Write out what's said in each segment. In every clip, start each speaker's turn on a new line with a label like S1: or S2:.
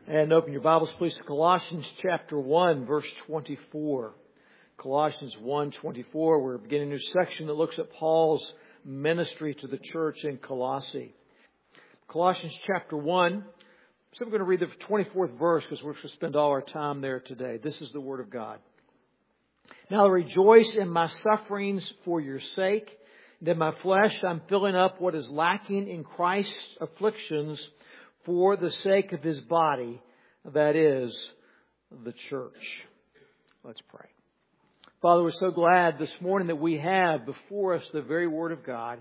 S1: And open your Bibles, please, to Colossians chapter 1, verse 24. Colossians 1:24. We're beginning a new section that looks at Paul's ministry to the church in Colossae. Colossians chapter 1. So we're going to read the 24th verse because we're going to spend all our time there today. This is the Word of God. Now I rejoice in my sufferings for your sake. And in my flesh I'm filling up what is lacking in Christ's afflictions for the sake of His body, that is, the church. Let's pray. Father, we're so glad this morning that we have before us the very Word of God.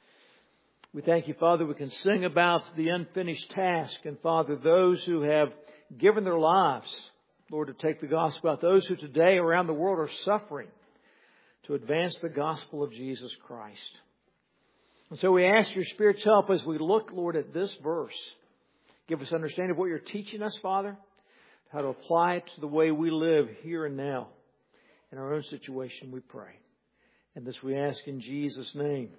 S1: We thank you, Father, we can sing about the unfinished task. And Father, those who have given their lives, Lord, to take the gospel out. Those who today around the world are suffering to advance the gospel of Jesus Christ. And so we ask your Spirit's help as we look, Lord, at this verse. Give us understanding of what you're teaching us, Father, how to apply it to the way we live here and now. In our own situation, we pray. And this we ask in Jesus' name.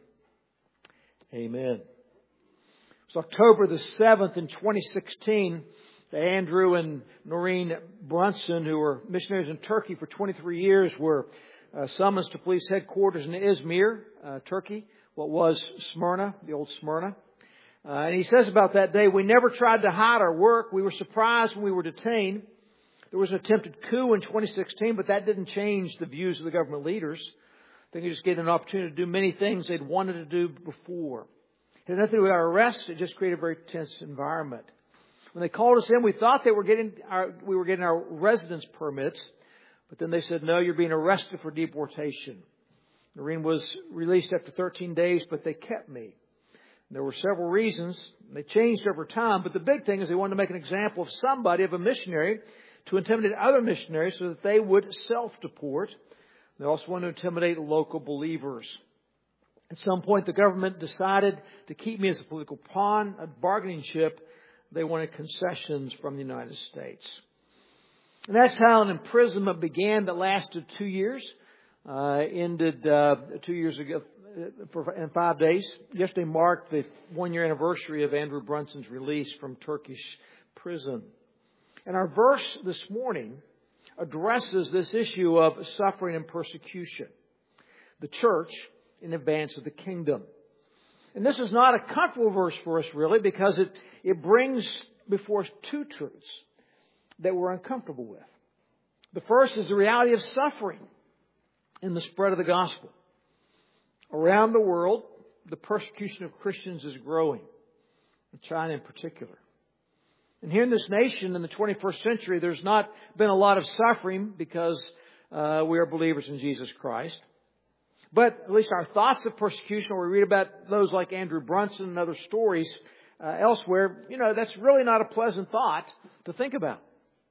S1: Amen. It's October the 7th in 2016. Andrew and Noreen Brunson, who were missionaries in Turkey for 23 years, were summoned to police headquarters in Izmir, Turkey, what was Smyrna, the old Smyrna. And he says about that day, we never tried to hide our work. We were surprised when we were detained. There was an attempted coup in 2016, but that didn't change the views of the government leaders. I think they just gave an opportunity to do many things they'd wanted to do before. It had nothing to do with our arrest. It just created a very tense environment. When they called us in, we thought we were getting our residence permits, but then they said, no, you're being arrested for deportation. Noreen was released after 13 days, but they kept me. There were several reasons. They changed over time, but the big thing is they wanted to make an example of somebody, of a missionary, to intimidate other missionaries so that they would self-deport. They also wanted to intimidate local believers. At some point, the government decided to keep me as a political pawn, a bargaining chip. They wanted concessions from the United States. And that's how an imprisonment began that lasted 2 years. Ended 2 years ago. In 5 days. Yesterday marked the 1-year anniversary of Andrew Brunson's release from Turkish prison. And our verse this morning addresses this issue of suffering and persecution. The church in advance of the kingdom. And this is not a comfortable verse for us really, because it brings before us two truths that we're uncomfortable with. The first is the reality of suffering in the spread of the gospel. Around the world, the persecution of Christians is growing, in China in particular. And here in this nation in the 21st century, there's not been a lot of suffering because we are believers in Jesus Christ. But at least our thoughts of persecution, or we read about those like Andrew Brunson and other stories elsewhere, that's really not a pleasant thought to think about.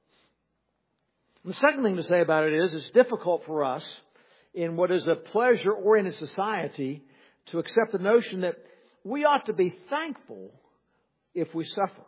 S1: And the second thing to say about it is it's difficult for us in what is a pleasure-oriented society to accept the notion that we ought to be thankful if we suffer.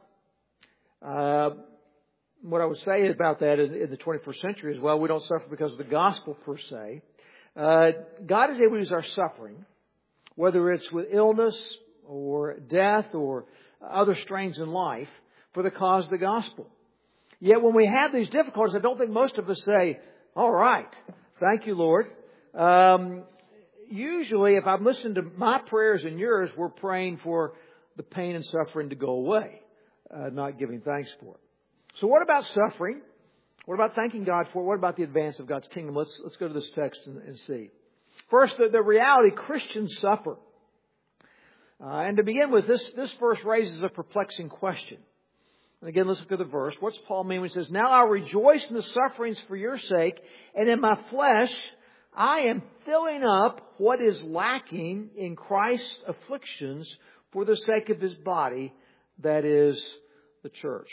S1: What I would say about that in the 21st century is, well, we don't suffer because of the gospel per se. God is able to use our suffering, whether it's with illness or death or other strains in life, for the cause of the gospel. Yet when we have these difficulties, I don't think most of us say, all right, thank you, Lord. Usually, if I'm listening to my prayers and yours, we're praying for the pain and suffering to go away, not giving thanks for it. So what about suffering? What about thanking God for it? What about the advance of God's kingdom? Let's go to this text and see. First, the reality Christians suffer. And to begin with, this verse raises a perplexing question. And again, let's look at the verse. What's Paul mean when he says, now I'll rejoice in the sufferings for your sake, and in my flesh I am filling up what is lacking in Christ's afflictions for the sake of His body, that is the church.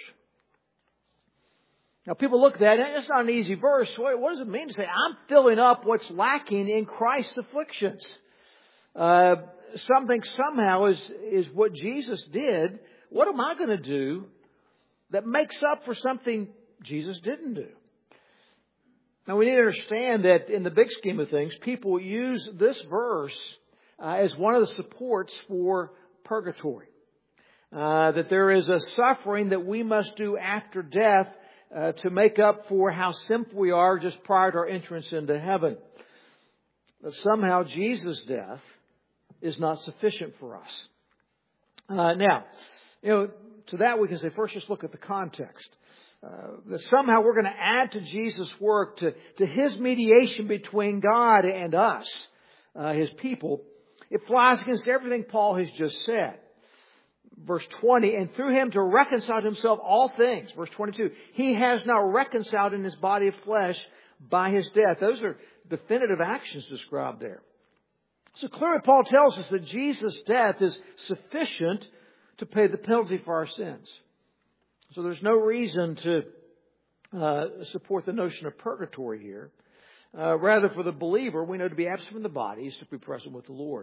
S1: Now people look at that, and it's not an easy verse. What does it mean to say, I'm filling up what's lacking in Christ's afflictions? Something somehow is what Jesus did. What am I going to do that makes up for something Jesus didn't do? Now we need to understand that in the big scheme of things, people use this verse as one of the supports for purgatory. that there is a suffering that we must do after death to make up for how sinful we are just prior to our entrance into heaven. But somehow Jesus' death is not sufficient for us. Now, to that we can say, first just look at the context. That somehow we're going to add to Jesus' work, to His mediation between God and us, His people. It flies against everything Paul has just said. Verse 20, and through Him to reconcile to Himself all things. Verse 22, He has now reconciled in His body of flesh by His death. Those are definitive actions described there. So clearly Paul tells us that Jesus' death is sufficient to pay the penalty for our sins. So there's no reason to support the notion of purgatory here. Rather, for the believer, we know to be absent from the body is to be present with the Lord.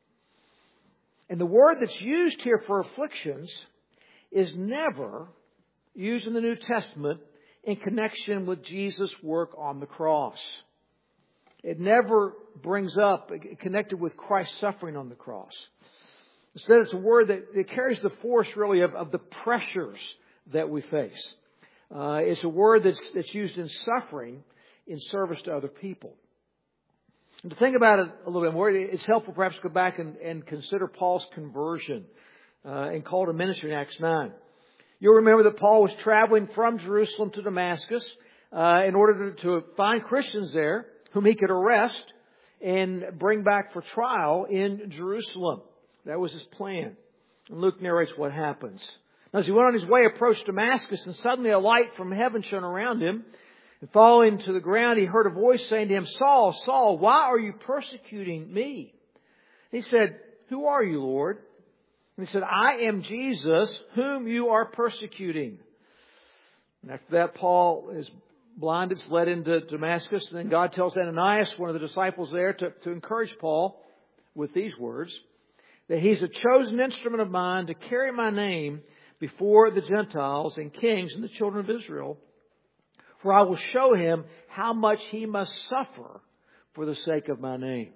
S1: And the word that's used here for afflictions is never used in the New Testament in connection with Jesus' work on the cross. It never brings up connected with Christ's suffering on the cross. Instead, it's a word that carries the force really of the pressures that we face. It's a word that's used in suffering in service to other people. And to think about it a little bit more, it's helpful perhaps to go back and consider Paul's conversion and call to ministry in Acts 9. You'll remember that Paul was traveling from Jerusalem to Damascus in order to find Christians there whom he could arrest and bring back for trial in Jerusalem. That was his plan. And Luke narrates what happens. Now, as he went on his way, approached Damascus, and suddenly a light from heaven shone around him. And falling to the ground, he heard a voice saying to him, Saul, Saul, why are you persecuting me? He said, Who are you, Lord? And he said, I am Jesus, whom you are persecuting. And after that, Paul is blinded, led into Damascus. And then God tells Ananias, one of the disciples there, to encourage Paul with these words, that he's a chosen instrument of mine to carry my name before the Gentiles and kings and the children of Israel. For I will show him how much he must suffer for the sake of my name.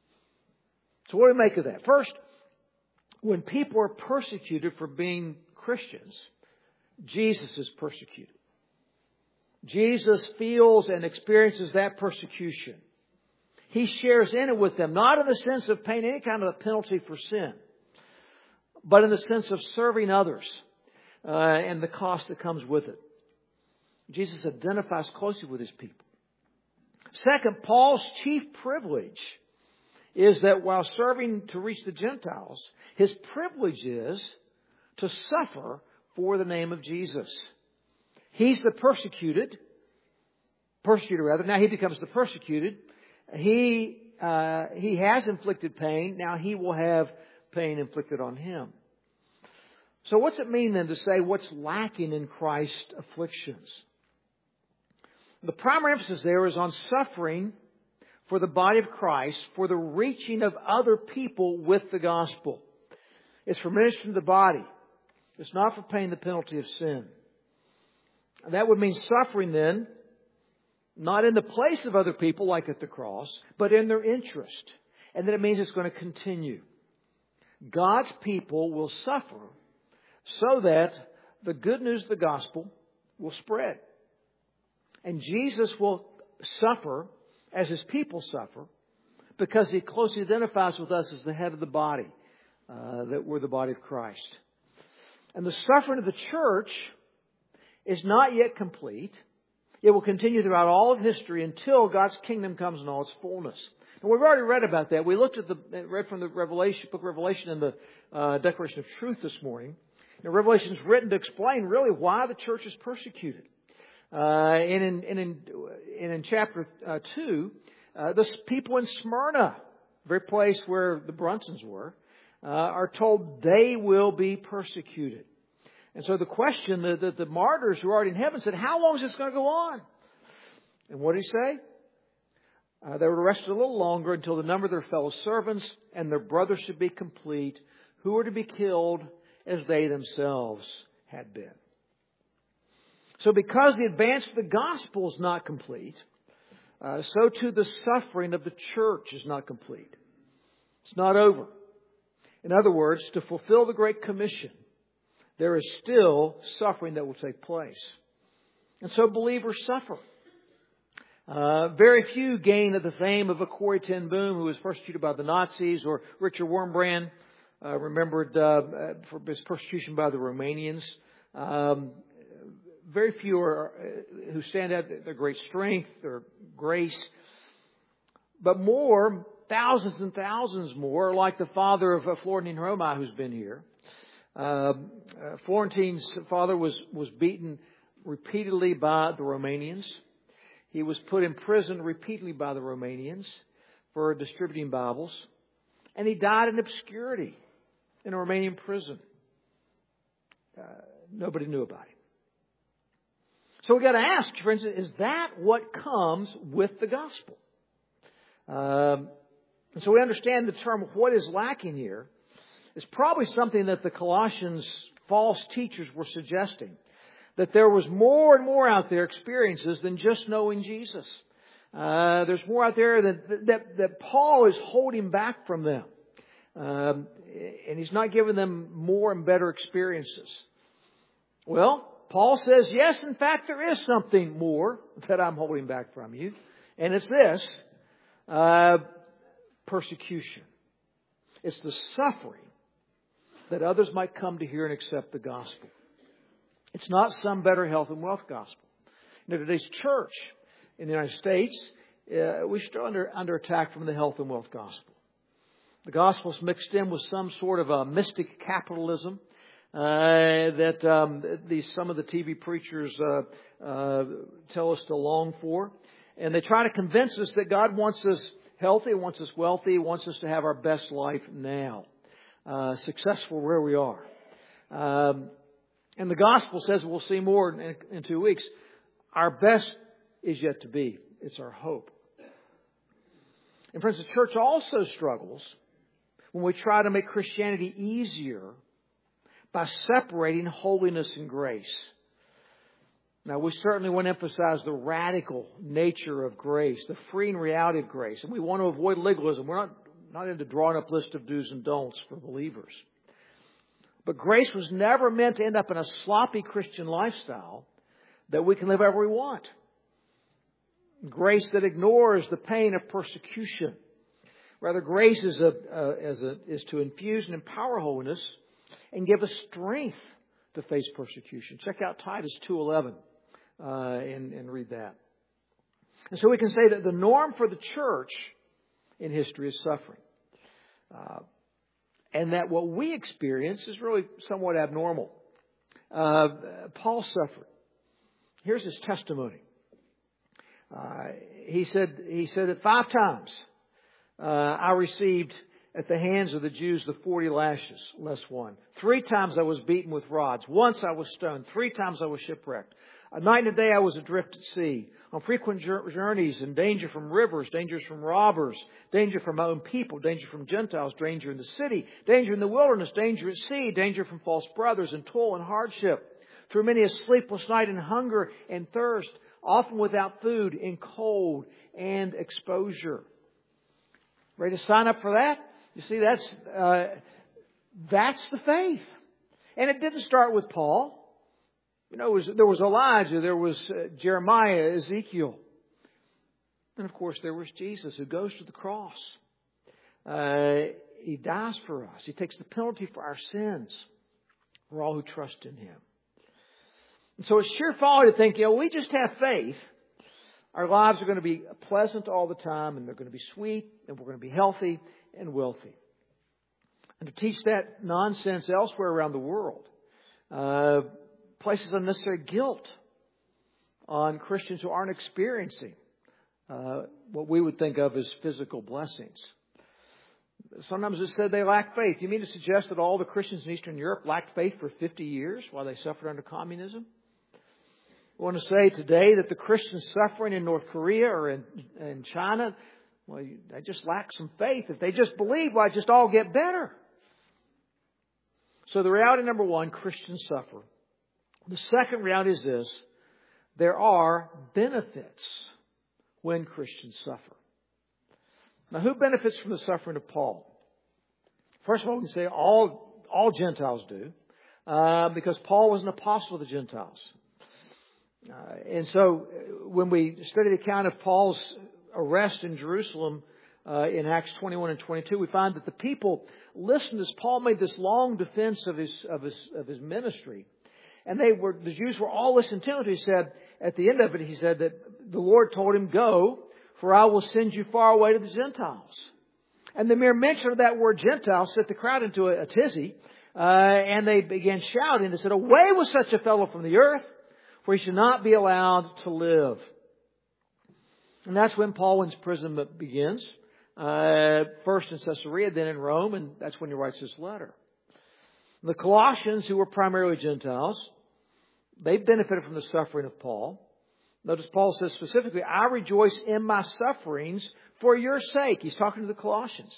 S1: So what do we make of that? First, when people are persecuted for being Christians, Jesus is persecuted. Jesus feels and experiences that persecution. He shares in it with them, not in the sense of paying any kind of a penalty for sin, but in the sense of serving others and the cost that comes with it. Jesus identifies closely with His people. Second, Paul's chief privilege is that while serving to reach the Gentiles, his privilege is to suffer for the name of Jesus. He's the persecutor rather. Now he becomes the persecuted. He has inflicted pain. Now he will have pain inflicted on him. So what's it mean then to say what's lacking in Christ's afflictions? The primary emphasis there is on suffering for the body of Christ, for the reaching of other people with the gospel. It's for ministering to the body. It's not for paying the penalty of sin. And that would mean suffering then, not in the place of other people like at the cross, but in their interest. And then it means it's going to continue. God's people will suffer so that the good news of the gospel will spread. And Jesus will suffer as His people suffer because He closely identifies with us as the head of the body, that we're the body of Christ. And the suffering of the church is not yet complete. It will continue throughout all of history until God's kingdom comes in all its fullness. And we've already read about that. We read from the book of Revelation and the Declaration of Truth this morning. Now, Revelation is written to explain really why the church is persecuted. And in chapter 2, the people in Smyrna, the very place where the Brunsons were, are told they will be persecuted. And so the question that the martyrs who are already in heaven said, how long is this going to go on? And what did he say? They were arrested a little longer until the number of their fellow servants and their brothers should be complete, who were to be killed as they themselves had been. So because the advance of the gospel is not complete, so too the suffering of the church is not complete. It's not over. In other words, to fulfill the Great Commission, there is still suffering that will take place. And so believers suffer. Very few gain the fame of a Corrie ten Boom who was persecuted by the Nazis, or Richard Wurmbrand, remembered for his persecution by the Romanians. Very few are who stand out their great strength, their grace. But more, thousands and thousands more, like the father of Florentine Roma who's been here. Florentine's father was beaten repeatedly by the Romanians. He was put in prison repeatedly by the Romanians for distributing Bibles. And he died in obscurity in a Romanian prison. Nobody knew about him. So we've got to ask, friends, is that what comes with the gospel? And so we understand the term, what is lacking here, is probably something that the Colossians false teachers were suggesting. That there was more and more out there experiences than just knowing Jesus. There's more out there that Paul is holding back from them. And he's not giving them more and better experiences. Well, Paul says, yes, in fact, there is something more that I'm holding back from you. And it's this, persecution. It's the suffering that others might come to hear and accept the gospel. It's not some better health and wealth gospel. In today's church in the United States, we're still under attack from the health and wealth gospel. The gospel is mixed in with some sort of a mystic capitalism that some of the TV preachers tell us to long for. And they try to convince us that God wants us healthy, wants us wealthy, wants us to have our best life now. Successful where we are. And the gospel says, we'll see more in 2 weeks, our best is yet to be. It's our hope. And friends, the church also struggles when we try to make Christianity easier by separating holiness and grace. Now, we certainly want to emphasize the radical nature of grace, the freeing reality of grace. And we want to avoid legalism. We're not into drawing up lists of do's and don'ts for believers. But grace was never meant to end up in a sloppy Christian lifestyle that we can live however we want. Grace that ignores the pain of persecution. Rather, grace is to infuse and empower holiness and give us strength to face persecution. Check out Titus 2:11 and read that. And so we can say that the norm for the church in history is suffering. And that what we experience is really somewhat abnormal. Paul suffered. Here's his testimony. He said that 5 times I received at the hands of the Jews the 40 lashes, less one. 3 times I was beaten with rods. Once I was stoned. 3 times I was shipwrecked. A night and a day I was adrift at sea, on frequent journeys, in danger from rivers, dangers from robbers, danger from my own people, danger from Gentiles, danger in the city, danger in the wilderness, danger at sea, danger from false brothers, and toil and hardship, through many a sleepless night in hunger and thirst, often without food, in cold and exposure. Ready to sign up for that? You see, that's the faith. And it didn't start with Paul. You know, there was Elijah, there was Jeremiah, Ezekiel. And of course, there was Jesus who goes to the cross. He dies for us. He takes the penalty for our sins for all who trust in Him. And so it's sheer folly to think, we just have faith. Our lives are going to be pleasant all the time, and they're going to be sweet, and we're going to be healthy and wealthy. And to teach that nonsense elsewhere around the world places unnecessary guilt on Christians who aren't experiencing what we would think of as physical blessings. Sometimes it's said they lack faith. You mean to suggest that all the Christians in Eastern Europe lacked faith for 50 years while they suffered under communism? I want to say today that the Christians suffering in North Korea or in China, well, they just lack some faith. If they just believe, why just all get better? So the reality number 1, Christians suffer. The second reality is this: there are benefits when Christians suffer. Now, who benefits from the suffering of Paul? First of all, we can say all Gentiles do. because Paul was an apostle of the Gentiles. And so when we study the account of Paul's arrest in Jerusalem in Acts 21 and 22, we find that the people listened as Paul made this long defense of his ministry. And the Jews were all listening to him. He said, at the end of it, he said that the Lord told him, "Go, for I will send you far away to the Gentiles." And the mere mention of that word Gentiles set the crowd into a tizzy. And they began shouting. They said, "Away with such a fellow from the earth, for he should not be allowed to live." And that's when Paul's imprisonment begins. First in Caesarea, then in Rome, and that's when he writes this letter. The Colossians, who were primarily Gentiles, they benefited from the suffering of Paul. Notice Paul says specifically, "I rejoice in my sufferings for your sake." He's talking to the Colossians.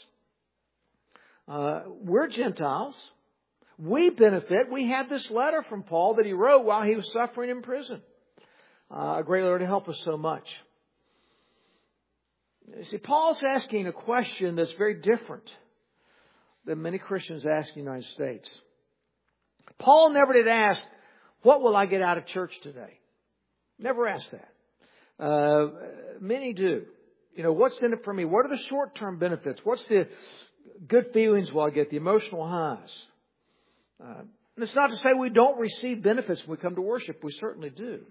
S1: We're Gentiles. We benefit. We have this letter from Paul that he wrote while he was suffering in prison. A great letter to help us so much. You see, Paul's asking a question that's very different than many Christians ask in the United States. Paul never did ask, "What will I get out of church today?" Never asked that. Many do. What's in it for me? What are the short-term benefits? What's the good feelings will I get? The emotional highs? And it's not to say we don't receive benefits when we come to worship. We certainly do.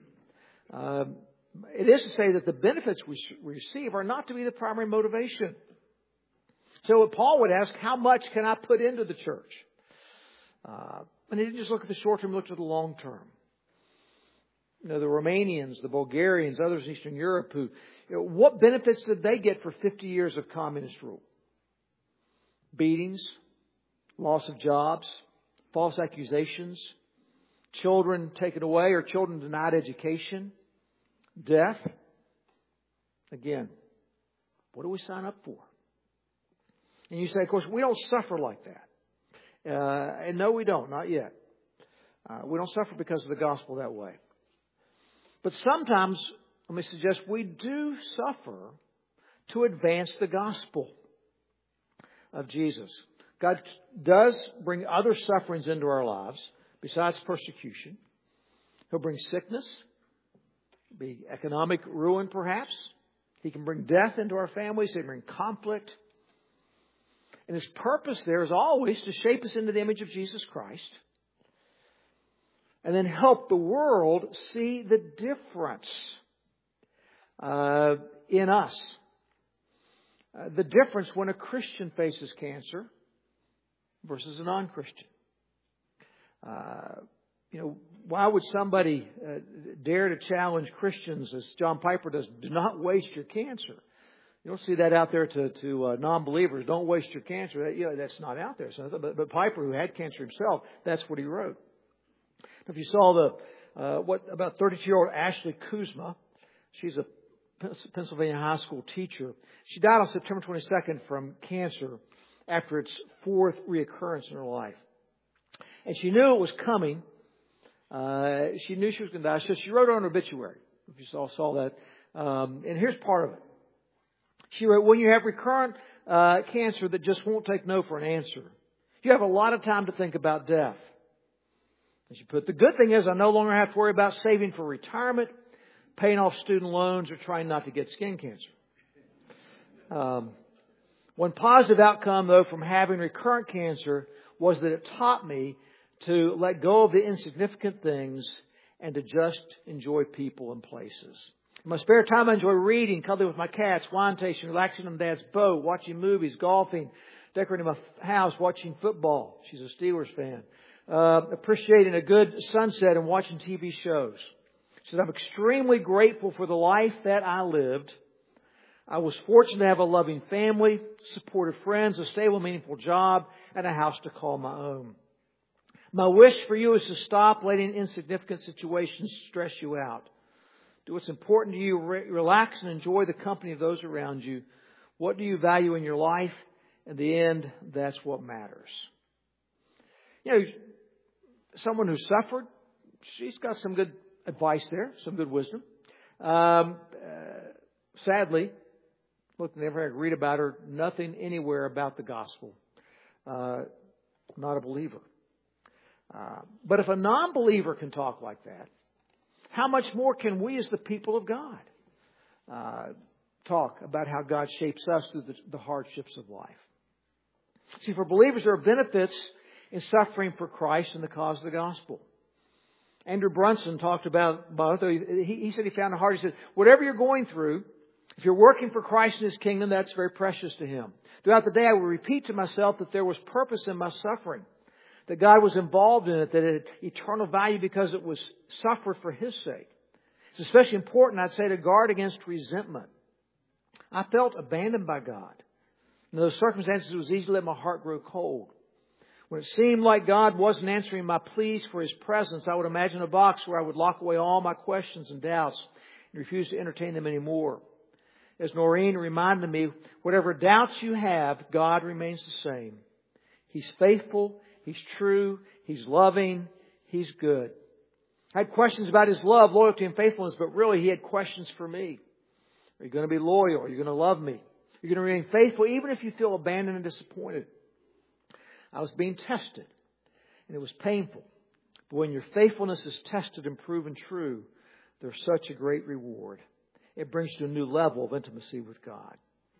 S1: It is to say that the benefits we receive are not to be the primary motivation. So what Paul would ask, how much can I put into the church? And he didn't just look at the short term, he looked at the long term. The Romanians, the Bulgarians, others in Eastern Europe who, what benefits did they get for 50 years of communist rule? Beatings, loss of jobs, false accusations, children taken away or children denied education, death. Again, what do we sign up for? And you say, of course, we don't suffer like that. And no, we don't, not yet. We don't suffer because of the gospel that way. But sometimes, let me suggest, we do suffer to advance the gospel of Jesus. God does bring other sufferings into our lives besides persecution. He'll bring sickness, be economic ruin perhaps. He can bring death into our families. He can bring conflict. And His purpose there is always to shape us into the image of Jesus Christ. And then help the world see the difference in us. The difference when a Christian faces cancer versus a non-Christian. Why would somebody dare to challenge Christians, as John Piper does, do not waste your cancer? You don't see that out there to non-believers. Don't waste your cancer. That's not out there. But Piper, who had cancer himself, that's what he wrote. If you saw about 32-year-old Ashley Kuzma, she's a Pennsylvania high school teacher. She died on September 22nd from cancer after its fourth reoccurrence in her life. And she knew it was coming. She knew she was going to die. So she wrote on her obituary. If you saw that. And here's part of it. She wrote, "When you have recurrent cancer that just won't take no for an answer, you have a lot of time to think about death." And she put, "The good thing is I no longer have to worry about saving for retirement, paying off student loans, or trying not to get skin cancer." One positive outcome, though, from having recurrent cancer was that it taught me to let go of the insignificant things and to just enjoy people and places. In my spare time, I enjoy reading, cuddling with my cats, wine tasting, relaxing on Dad's boat, watching movies, golfing, decorating my house, watching football. She's a Steelers fan. Appreciating a good sunset and watching TV shows. She said, "I'm extremely grateful for the life that I lived. I was fortunate to have a loving family, supportive friends, a stable, meaningful job, and a house to call my own. My wish for you is to stop letting insignificant situations stress you out. Do what's important to you. Relax and enjoy the company of those around you. What do you value in your life? In the end, that's what matters." Someone who suffered, she's got some good advice there, some good wisdom. Sadly, whenever I read about her, nothing anywhere about the gospel. Not a believer. But if a non-believer can talk like that, how much more can we as the people of God talk about how God shapes us through the hardships of life? See, for believers, there are benefits in suffering for Christ and the cause of the gospel. Andrew Brunson talked about both. He said he found it hard. He said, whatever you're going through, if you're working for Christ and His kingdom, that's very precious to Him. Throughout the day, I would repeat to myself that there was purpose in my suffering, that God was involved in it, that it had eternal value because it was suffered for His sake. It's especially important, I'd say, to guard against resentment. I felt abandoned by God. In those circumstances, it was easy to let my heart grow cold. When it seemed like God wasn't answering my pleas for His presence, I would imagine a box where I would lock away all my questions and doubts and refuse to entertain them anymore. As Noreen reminded me, whatever doubts you have, God remains the same. He's faithful, He's true, He's loving, He's good. I had questions about His love, loyalty, and faithfulness, but really He had questions for me. Are you going to be loyal? Are you going to love me? You're going to remain faithful even if you feel abandoned and disappointed. I was being tested, and it was painful. But when your faithfulness is tested and proven true, there's such a great reward. It brings you to a new level of intimacy with God.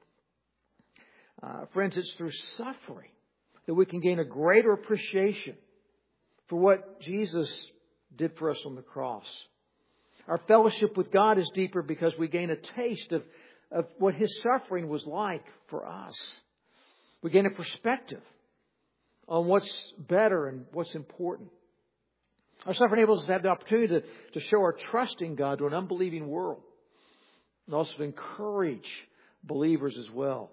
S1: Friends, it's through suffering that we can gain a greater appreciation for what Jesus did for us on the cross. Our fellowship with God is deeper because we gain a taste of what His suffering was like for us. We gain a perspective on what's better and what's important. Our suffering enables us to have the opportunity to show our trust in God to an unbelieving world. And also to encourage believers as well.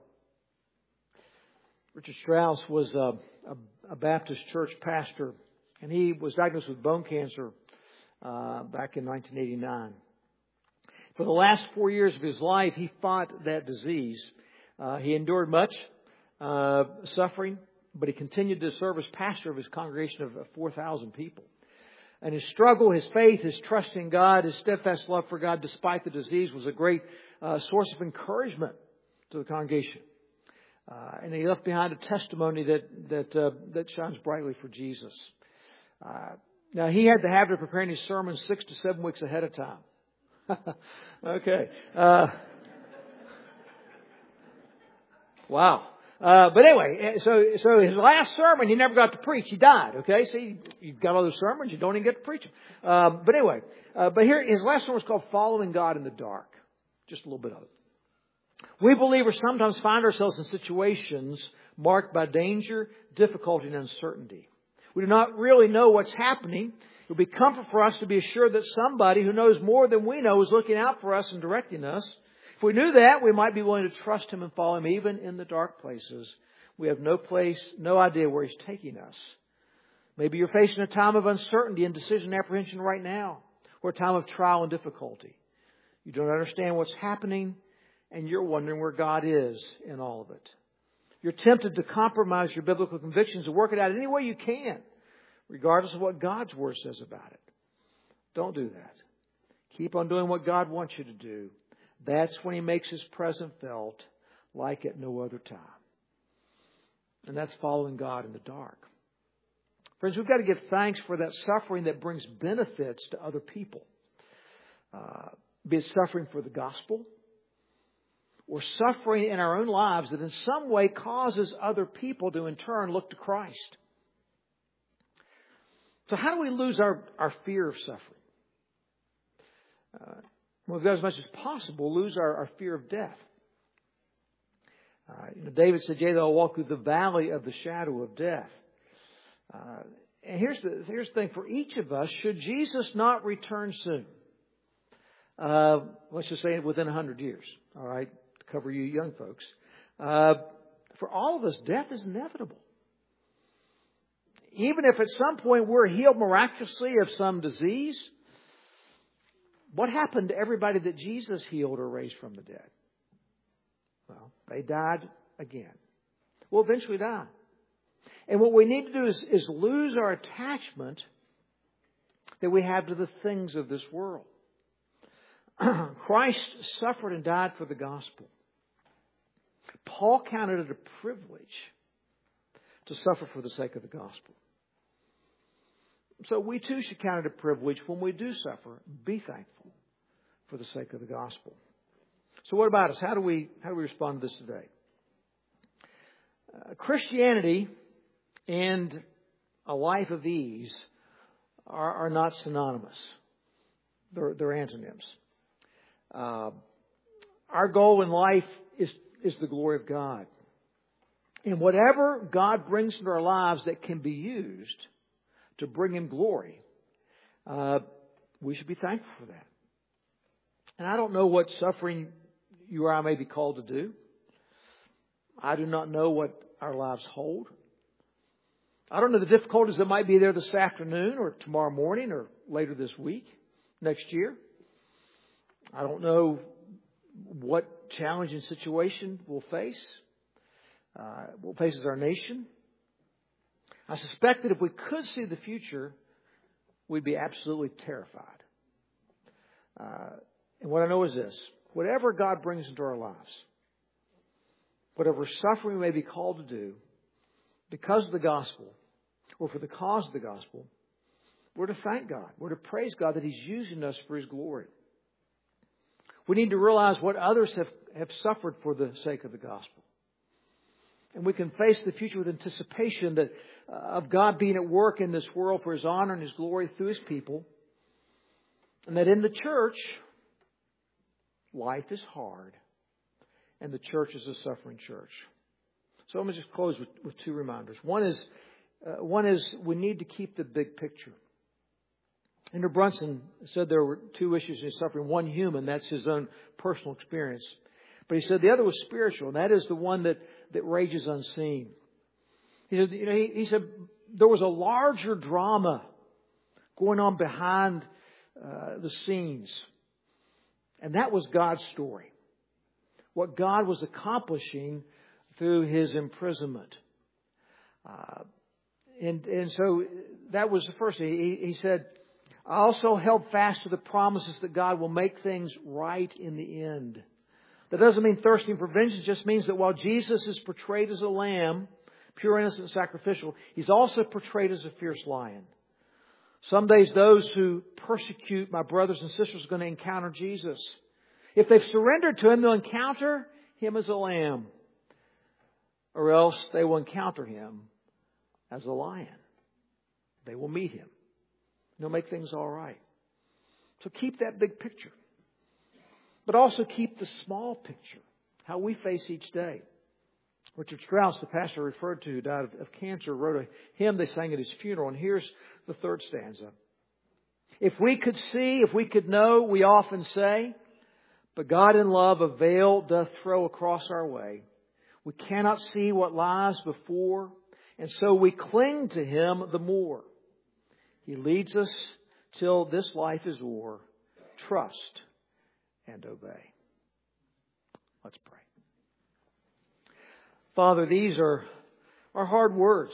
S1: Richard Strauss was a Baptist church pastor, and he was diagnosed with bone cancer back in 1989. For the last 4 years of his life, he fought that disease. He endured much suffering, but he continued to serve as pastor of his congregation of 4,000 people. And his struggle, his faith, his trust in God, his steadfast love for God despite the disease was a great source of encouragement to the congregation. And he left behind a testimony that shines brightly for Jesus. Now, he had the habit of preparing his sermons 6 to 7 weeks ahead of time. Okay. Wow. But anyway, so his last sermon, he never got to preach. He died. Okay. See, you've got all those sermons, you don't even get to preach them. But anyway, but here, his last sermon was called Following God in the Dark. Just a little bit of it. We believers sometimes find ourselves in situations marked by danger, difficulty, and uncertainty. We do not really know what's happening. It would be comfort for us to be assured that somebody who knows more than we know is looking out for us and directing us. If we knew that, we might be willing to trust Him and follow Him even in the dark places. We have no idea where He's taking us. Maybe you're facing a time of uncertainty, indecision, and apprehension right now, or a time of trial and difficulty. You don't understand what's happening, and you're wondering where God is in all of it. You're tempted to compromise your biblical convictions and work it out any way you can, regardless of what God's Word says about it. Don't do that. Keep on doing what God wants you to do. That's when He makes His presence felt like at no other time. And that's following God in the dark. Friends, we've got to give thanks for that suffering that brings benefits to other people. Be it suffering for the gospel, or suffering in our own lives that in some way causes other people to in turn look to Christ. So how do we lose our fear of suffering? We've got as much as possible lose our fear of death. David said, yea, though I walk through the valley of the shadow of death. And here's the thing for each of us, should Jesus not return soon, let's just say within 100 years, all right, to cover you young folks, for all of us, death is inevitable. Even if at some point we're healed miraculously of some disease, what happened to everybody that Jesus healed or raised from the dead? Well, they died again. We'll eventually die. And what we need to do is lose our attachment that we have to the things of this world. Christ suffered and died for the gospel. Paul counted it a privilege to suffer for the sake of the gospel. So we too should count it a privilege when we do suffer. Be thankful for the sake of the gospel. So what about us? How do we respond to this today? Christianity and a life of ease are not synonymous. They're antonyms. Our goal in life is the glory of God. And whatever God brings into our lives that can be used to bring Him glory, we should be thankful for that. And I don't know what suffering you or I may be called to do. I do not know what our lives hold. I don't know the difficulties that might be there this afternoon or tomorrow morning or later this week, next year. I don't know what challenging situation we'll face. What faces our nation. I suspect that if we could see the future, we'd be absolutely terrified. And what I know is this: whatever God brings into our lives, whatever suffering we may be called to do, because of the gospel, or for the cause of the gospel, we're to thank God. We're to praise God that He's using us for His glory. We need to realize what others have suffered for the sake of the gospel. And we can face the future with anticipation that of God being at work in this world for His honor and His glory through His people. And that in the church, life is hard. And the church is a suffering church. So let me just close with two reminders. One is we need to keep the big picture. Andrew Brunson said there were two issues in suffering. One human, that's his own personal experience. But he said the other was spiritual, and that is the one that rages unseen. He said there was a larger drama going on behind the scenes. And that was God's story. What God was accomplishing through His imprisonment. And so that was the first thing. He said, I also held fast to the promises that God will make things right in the end. That doesn't mean thirsting for vengeance. It just means that while Jesus is portrayed as a lamb, pure, innocent, sacrificial, He's also portrayed as a fierce lion. Some days those who persecute my brothers and sisters are going to encounter Jesus. If they've surrendered to Him, they'll encounter Him as a lamb. Or else they will encounter Him as a lion. They will meet Him. He'll make things all right. So keep that big picture. But also keep the small picture. How we face each day. Richard Strauss, the pastor I referred to, who died of cancer, wrote a hymn they sang at his funeral. And here's the third stanza. If we could see, if we could know, we often say, but God in love a veil doth throw across our way. We cannot see what lies before, and so we cling to Him the more. He leads us till this life is o'er. Trust and obey. Let's pray. Father, these are hard words.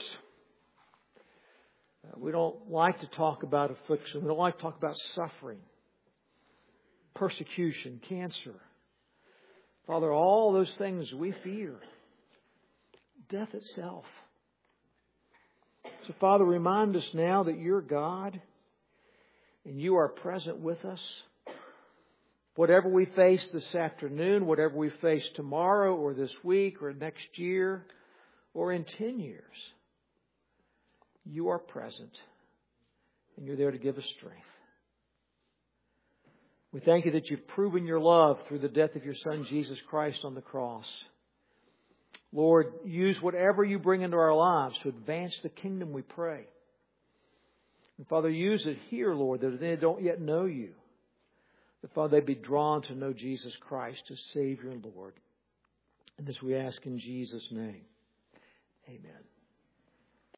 S1: We don't like to talk about affliction. We don't like to talk about suffering, persecution, cancer. Father, all those things we fear. Death itself. So, Father, remind us now that You're God and You are present with us. Whatever we face this afternoon, whatever we face tomorrow or this week or next year or in 10 years, You are present and You're there to give us strength. We thank You that You've proven Your love through the death of Your Son, Jesus Christ, on the cross. Lord, use whatever You bring into our lives to advance the kingdom, we pray. And Father, use it here, Lord, that they don't yet know You. That, Father, they be drawn to know Jesus Christ as Savior and Lord. And this we ask in Jesus' name. Amen.